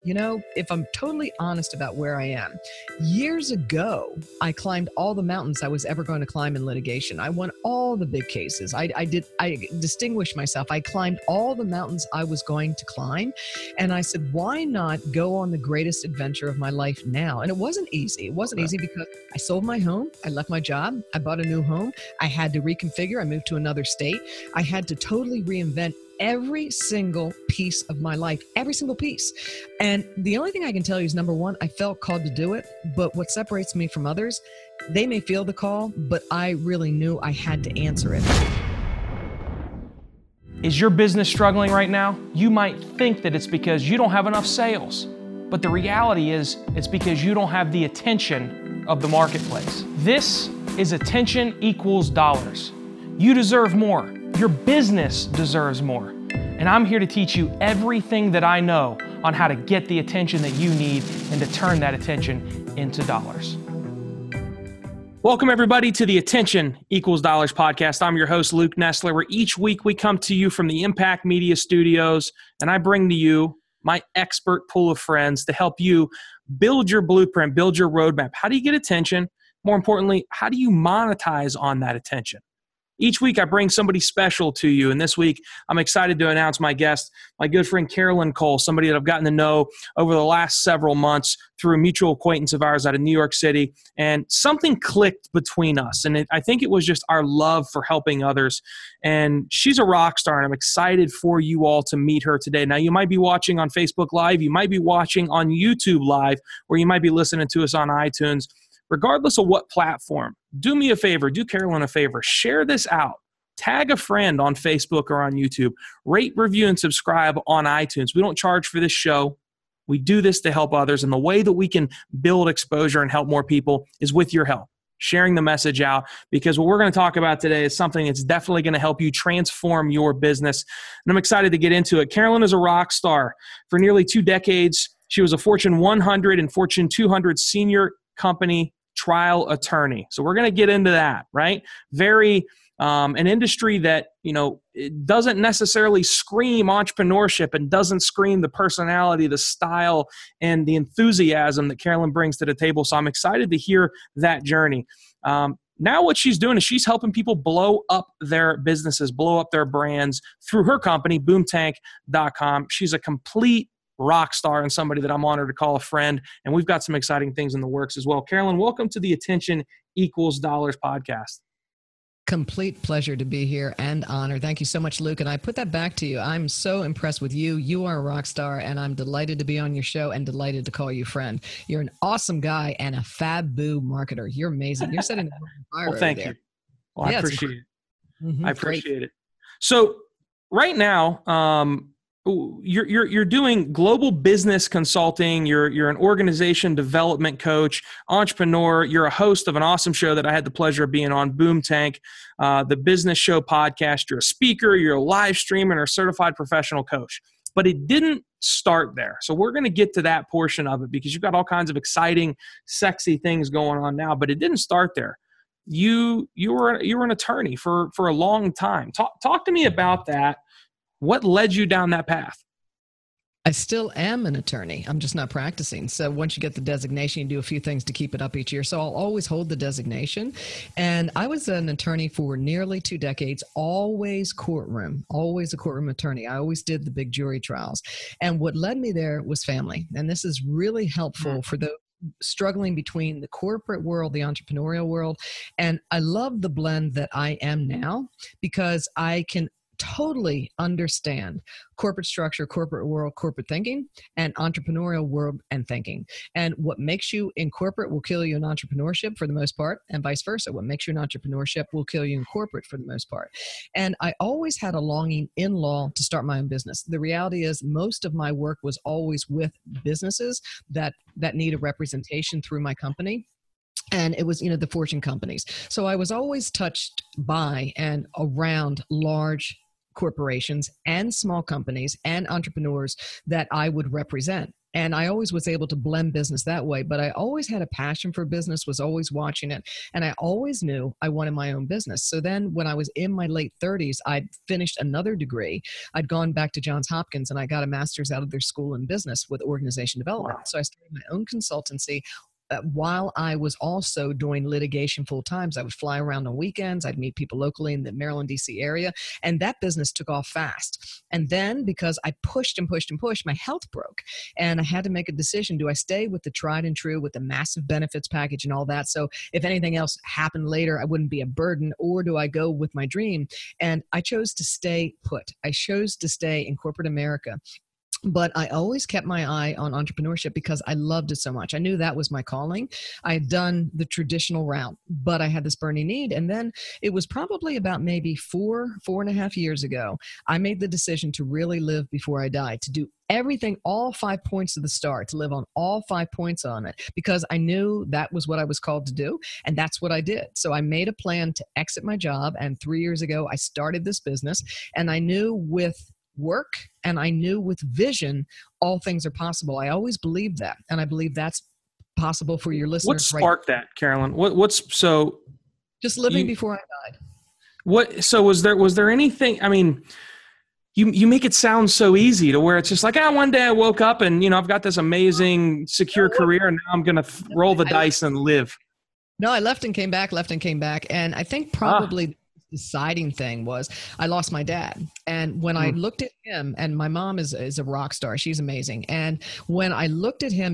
if I'm totally honest about where I am, years ago, I climbed all the mountains I was ever going to climb in litigation. I won all the big cases. I distinguished myself. I climbed all the mountains I was going to climb. And I said, why not go on the greatest adventure of my life now? And it wasn't easy. It wasn't easy because I sold my home. I left my job. I bought a new home. I had to reconfigure. I moved to another state. I had to totally reinvent every single piece of my life, every single piece. And the only thing I can tell you is, number one, I felt called to do it. But what separates me from others, they may feel the call, but I really knew I had to answer it. Is your business struggling right now? You might think that it's because you don't have enough sales. But the reality is, it's because you don't have the attention of the marketplace. This is attention equals dollars. You deserve more. Your business deserves more. And I'm here to teach you everything that I know on how to get the attention that you need and to turn that attention into dollars. Welcome everybody to the Attention Equals Dollars podcast. I'm your host, Luke Nestler, where each week we come to you from the Impact Media Studios, and I bring to you my expert pool of friends to help you build your blueprint, build your roadmap. How do you get attention? More importantly, how do you monetize on that attention? Each week I bring somebody special to you, and this week I'm excited to announce my guest, my good friend Carolyn Cole, somebody that I've gotten to know over the last several months through a mutual acquaintance of ours out of New York City, and something clicked between us, and I think it was just our love for helping others, and she's a rock star, and I'm excited for you all to meet her today. Now, you might be watching on Facebook Live, you might be watching on YouTube Live, or you might be listening to us on iTunes. Regardless of what platform, do me a favor, do Carolyn a favor, share this out. Tag a friend on Facebook or on YouTube. Rate, review, and subscribe on iTunes. We don't charge for this show. We do this to help others, and the way that we can build exposure and help more people is with your help, sharing the message out, because what we're going to talk about today is something that's definitely going to help you transform your business, and I'm excited to get into it. Carolyn is a rock star. For nearly 2 decades, she was a Fortune 100 and Fortune 200 senior company trial attorney. So we're going to get into that, right? An industry that, it doesn't necessarily scream entrepreneurship and doesn't scream the personality, the style, and the enthusiasm that Carolyn brings to the table. So I'm excited to hear that journey. Now what she's doing is she's helping people blow up their businesses, blow up their brands through her company, boomtank.com. She's a complete rock star and somebody that I'm honored to call a friend. And we've got some exciting things in the works as well. Carolyn, welcome to the Attention Equals Dollars podcast. Complete pleasure to be here and honor. Thank you so much, Luke. And I put that back to you. I'm so impressed with you. You are a rock star, and I'm delighted to be on your show and delighted to call you friend. You're an awesome guy and a fab-boo marketer. You're amazing. You're setting the fire. Well, thank you. Well, I appreciate it. Mm-hmm. I appreciate it. So right now, you're doing global business consulting. You're an organization development coach, entrepreneur. You're a host of an awesome show that I had the pleasure of being on, Boom Tank, the business show podcast. You're a speaker, you're a live streamer, and a certified professional coach. But it didn't start there. So we're going to get to that portion of it because you've got all kinds of exciting, sexy things going on now. But it didn't start there. You were an attorney for a long time. Talk to me about that. What led you down that path? I still am an attorney. I'm just not practicing. So once you get the designation, you do a few things to keep it up each year. So I'll always hold the designation. And I was an attorney for nearly 2 decades, always courtroom, always a courtroom attorney. I always did the big jury trials. And what led me there was family. And this is really helpful for those struggling between the corporate world, the entrepreneurial world. And I love the blend that I am now because I can totally understand corporate structure, corporate world, corporate thinking, and entrepreneurial world and thinking. And what makes you in corporate will kill you in entrepreneurship for the most part, and vice versa. What makes you in entrepreneurship will kill you in corporate for the most part. And I always had a longing in law to start my own business. The reality is most of my work was always with businesses that need a representation through my company. And it was, the Fortune companies. So I was always touched by and around large corporations and small companies and entrepreneurs that I would represent. And I always was able to blend business that way, but I always had a passion for business, was always watching it. And I always knew I wanted my own business. So then when I was in my late 30s, I'd finished another degree. I'd gone back to Johns Hopkins and I got a master's out of their school in business with organization development. So I started my own consultancy while I was also doing litigation full time. I would fly around on weekends. I'd meet people locally in the Maryland, D.C. area. And that business took off fast. And then because I pushed and pushed and pushed, my health broke. And I had to make a decision. Do I stay with the tried and true, with the massive benefits package and all that? So if anything else happened later, I wouldn't be a burden. Or do I go with my dream? And I chose to stay put. I chose to stay in corporate America. But I always kept my eye on entrepreneurship because I loved it so much. I knew that was my calling. I had done the traditional route, but I had this burning need. And then it was probably about maybe 4.5 years ago, I made the decision to really live before I died, to do everything, all 5 points of the star, to live on all 5 points on it, because I knew that was what I was called to do. And that's what I did. So I made a plan to exit my job. And 3 years ago, I started this business. And I knew with work and I knew with vision, all things are possible. I always believed that. And I believe that's possible for your listeners. What sparked that, Carolyn? What's so just living before I died. So was there anything, I mean, you make it sound so easy to where it's just like, one day I woke up and, I've got this amazing secure career and now I'm going to roll the dice and live. No, I left and came back. And I think probably deciding thing was I lost my dad. And when I looked at him, and my mom is a rock star, she's amazing. And when I looked at him